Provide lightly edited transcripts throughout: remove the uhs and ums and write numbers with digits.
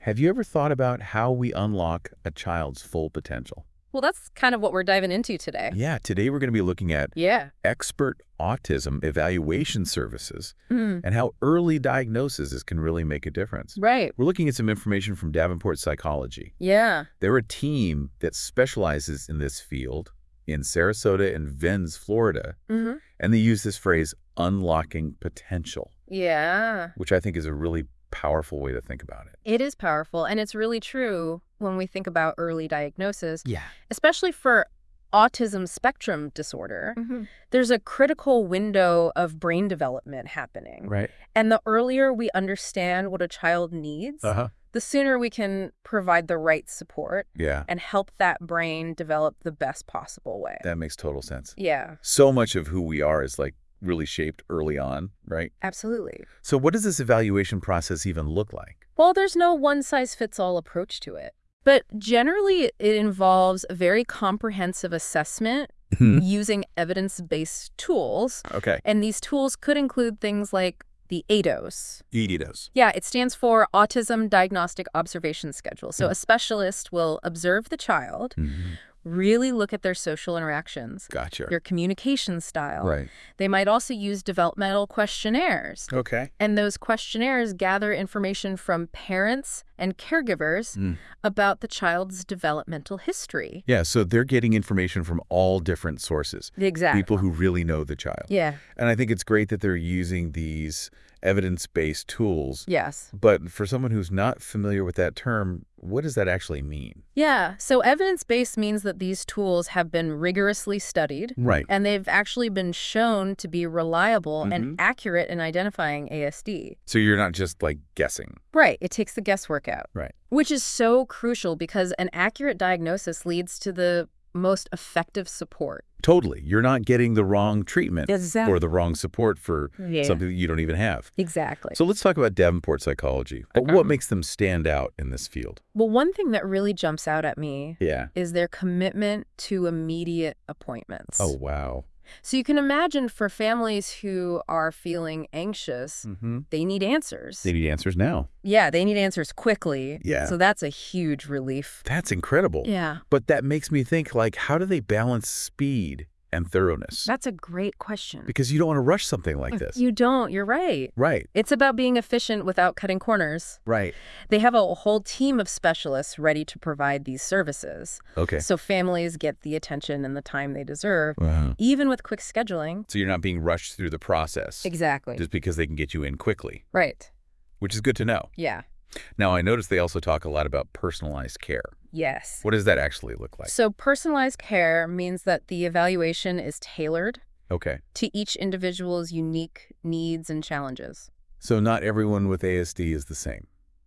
Have you ever thought about how we unlock a child's full potential? Well, that's kind of what we're diving into today. Yeah, today we're going to be looking at Yeah. expert autism evaluation services Mm, and how early diagnosis can really make a difference. right. We're looking at some information from Davenport Psychology. Yeah. They're a team that specializes in this field in Sarasota and Venice, Florida, hmm and they use this phrase, unlocking potential, Yeah. which I think is a really powerful way to think about it. It is powerful. And it's really true when we think about early diagnosis, Yeah. especially for autism spectrum disorder. There's a critical window of brain development happening. Right. And the earlier we understand what a child needs, Uh-huh. the sooner we can provide the right support Yeah, and help that brain develop the best possible way. that makes total sense. Yeah, So much of who we are is like really shaped early on, right? absolutely. So what does this evaluation process even look like? Well, there's no one-size-fits-all approach to it. But generally, it involves a very comprehensive assessment using evidence-based tools. Okay. And these tools could include things like the ADOS. EDDOS. Yeah, it stands for Autism Diagnostic Observation Schedule. So a specialist will observe the child, really look at their social interactions, Gotcha. their communication style. Right. They might also use developmental questionnaires. Okay. And those questionnaires gather information from parents and caregivers about the child's developmental history. Yeah, so they're getting information from all different sources. Exactly. People who really know the child. Yeah. And I think it's great that they're using these evidence-based tools. Yes. But for someone who's not familiar with that term, what does that actually mean? Yeah. So evidence-based means that these tools have been rigorously studied. Right. And they've actually been shown to be reliable and accurate in identifying ASD. So you're not just like guessing. Right. It takes the guesswork out. Right. Which is so crucial because an accurate diagnosis leads to the most effective support. Totally. You're not getting the wrong treatment Exactly. or the wrong support for something that you don't even have. Exactly. So let's talk about Davenport Psychology. What makes them stand out in this field? Well, one thing that really jumps out at me Yeah. is their commitment to immediate appointments. Oh, wow. So you can imagine for families who are feeling anxious, they need answers. They need answers now. Yeah, they need answers quickly. Yeah. So that's a huge relief. That's incredible. Yeah. But that makes me think, like, how do they balance speed and thoroughness? That's a great question. Because you don't want to rush something like this. You don't. You're right. Right. It's about being efficient without cutting corners. Right. They have a whole team of specialists ready to provide these services. Okay. So families get the attention and the time they deserve, Wow. even with quick scheduling. So you're not being rushed through the process Exactly. just because they can get you in quickly, Right. which is good to know. Yeah. Now, I noticed they also talk a lot about personalized care. Yes. What does that actually look like? So personalized care means that the evaluation is tailored Okay. to each individual's unique needs and challenges. So not everyone with ASD is the same.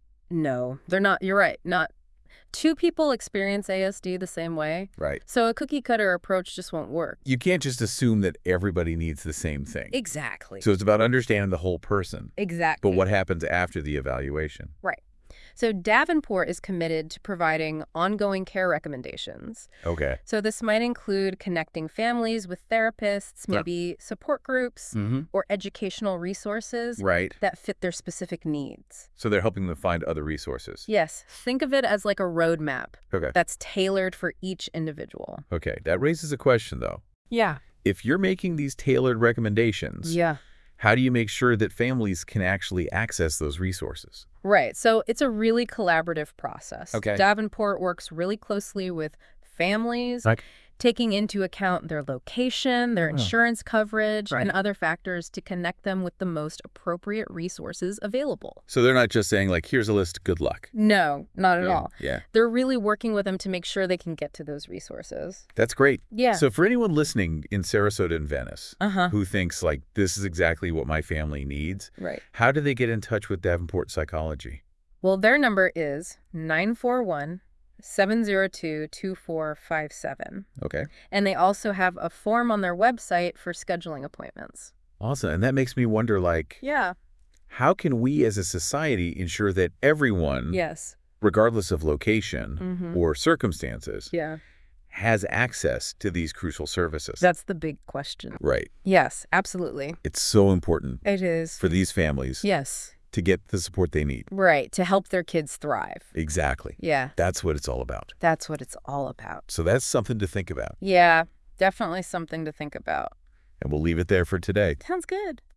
No, they're not. You're right. Not two people experience ASD the same way. Right. So a cookie cutter approach just won't work. You can't just assume that everybody needs the same thing. Exactly. So it's about understanding the whole person. Exactly. But what happens after the evaluation? Right. So Davenport is committed to providing ongoing care recommendations. Okay. So this might include connecting families with therapists, maybe support groups, or educational resources Right. that fit their specific needs. So they're helping them find other resources. Yes, think of it as like a roadmap Okay. that's tailored for each individual. Okay. That raises a question, though. Yeah. If you're making these tailored recommendations, Yeah. how do you make sure that families can actually access those resources? Right. So it's a really collaborative process. Okay. Davenport works really closely with families, taking into account their location, their insurance coverage, and other factors to connect them with the most appropriate resources available. So they're not just saying, like, here's a list, good luck. No, not at all. Yeah. They're really working with them to make sure they can get to those resources. That's great. Yeah. So for anyone listening in Sarasota and Venice Uh-huh. who thinks, like, this is exactly what my family needs, Right. how do they get in touch with Davenport Psychology? Well, their number is 941-702-2457. Okay. And they also have a form on their website for scheduling appointments. Awesome. And that makes me wonder, like, Yeah. how can we as a society ensure that everyone, Yes. regardless of location or circumstances, Yeah. has access to these crucial services? That's the big question. Right. Yes, absolutely. It's so important It is. for these families Yes. to get the support they need. Right, to help their kids thrive. Exactly. Yeah. That's what it's all about. That's what it's all about. So that's something to think about. Yeah, definitely something to think about. And we'll leave it there for today. Sounds good.